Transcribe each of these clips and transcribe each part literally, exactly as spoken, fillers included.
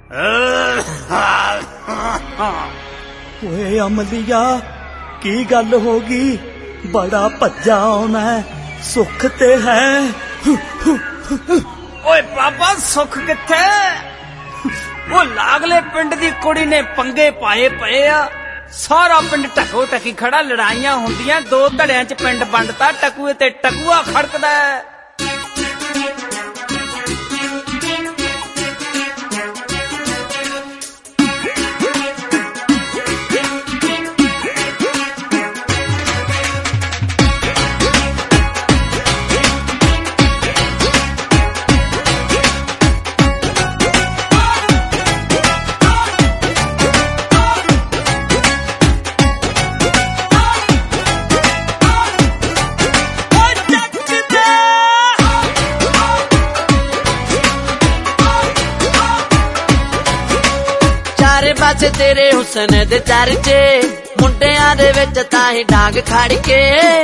ओए अमलिया की गल होगी? बड़ा भज्जा आना सुख ते है। ओए बाबा सुख किथे? वो लागले पिंड दी कुड़ी ने पंगे पाए पए आ। सारा पिंड टको टकी खड़ा, लड़ाइयां होंदियां, दो धड़ियां च पिंड वंडता, टकुए ते टकुआ खड़कदा है। पासे तेरे हुसन दे चर्चे, मुंडियां दे विच ताही डांग खड़ के।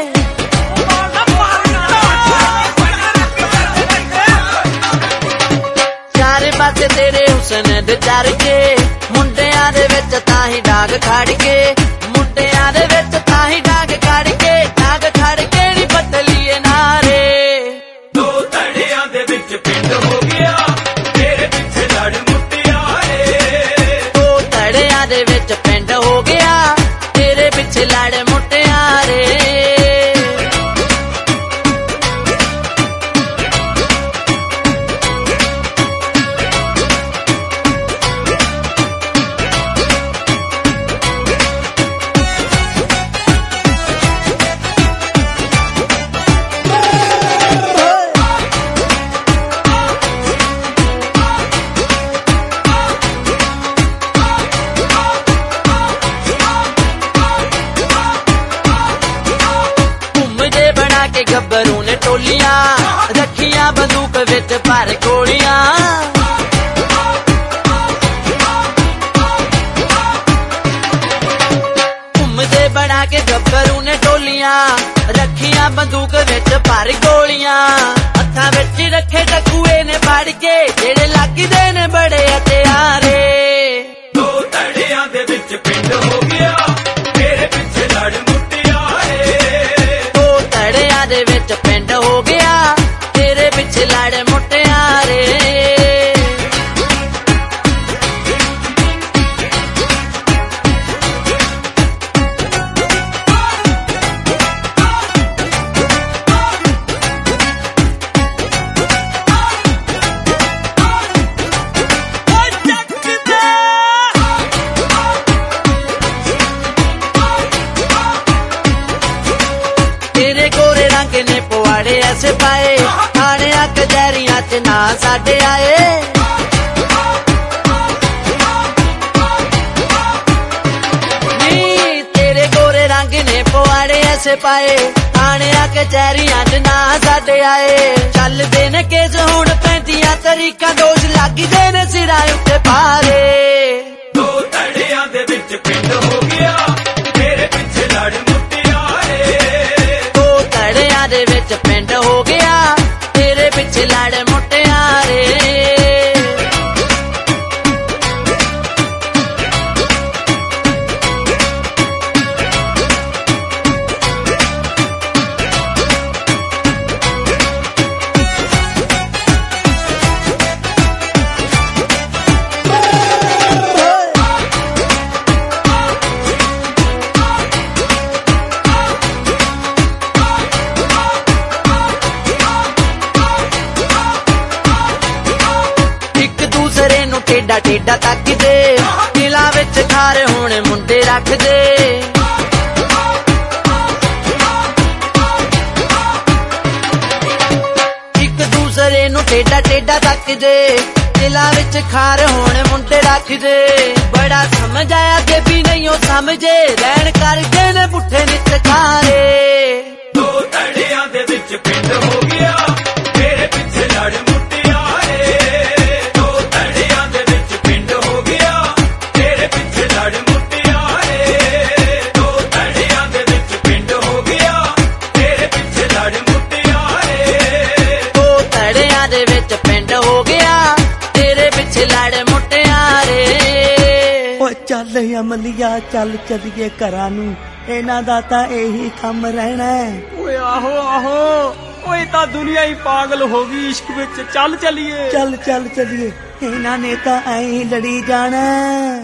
चारे पासे तेरे हुसन दे चर्चे, मुंडियां दे विच ताही डांग खड़ के। मुंडियां दे विच ताही डांग खड़ के, डांग खड़ के नी बदलीए नारे। दो धड़ियां दे विच पिंड हो गया, तेरे पिछे लड़ दे विच पिंड हो गया, तेरे पिछे लड़ मुटियारे। गब्बरू ने टोलियां रखियां बंदूक विच भर गोलियां। घूमदे बना के गब्बरू ने टोलियां रखियां बंदूक विच भर गोलियां। हत्थां विच रखे टकुए ने फड़ के, जेड़े लगदे ने बड़े हथियारे। दो धड़ियां दे विच पिंड हो गया, तेरे पिछे लड़ मुटियारे। दो धड़ियां दे विच पिंड हो गया, तेरे पिछे लड़ मुटियारे। तेरे गोरे रंग ने पवाड़े ऐसे पाए, थाने कचहरियां च ना साडे आए। नी तेरे गोरे रंग ने पवाड़े ऐसे पाए, थाने कचहरियां च ना साडे आए। चलदे ने केस हुण पैंतियां तरीकां, दोष लगदे ने सिरां उत्ते पारे। दो धड़ियां दे विच पिंड हो गया, तेरे पिछे लड़ मुटियारे। दो धड़ियां दे विच पिंड हो गया, तेरे पिछे लड़ मुटियारे। टेढ़ा टेढ़ा तकदे, दिलां विच खार हुण मुंडे रखदे। इक दूसरे नूं टेढ़ा टेढ़ा तकदे, दिलां विच खार हुण मुंडे रखदे। बड़ा समझ आया ते भी नहीं ओ समझे, रहन करदे ने पुठे नित खारे। दो धड़ियां दे विच पिंड हो गया, तेरे पिछे लड़ मुटियारे। दो धड़ियां दे विच पिंड हो गया, तेरे पिछे लड़ मुटियारे। दो धड़ियां दे विच पिंड हो गया, तेरे पिछे लड़ मुटियारे। दो धड़ियां दे विच पिंड हो गया, तेरे पिछे लड़ मुटियारे। ਚੱਲ ਅਮਲੀਆ ਚੱਲ ਚੱਲੀਏ ਘਰਾਂ ਨੂੰ, ਇਹਨਾਂ ਦਾ ਤਾਂ ਇਹੀ ਕੰਮ ਰਹਿਣਾ ਹੈ। ਓਏ ਆਹੋ ਆਹੋ, ਓਏ ਤਾਂ ਦੁਨੀਆ ਹੀ ਪਾਗਲ ਹੋ ਗਈ ਇਸ਼ਕ ਵਿੱਚ, ਚੱਲ ਚੱਲੀਏ। ਚੱਲ ਚੱਲ ਚੱਲੀਏ, ਇਹਨਾਂ ਨੇ ਤਾਂ ਐਂ ਲੜੀ ਜਾਣਾ।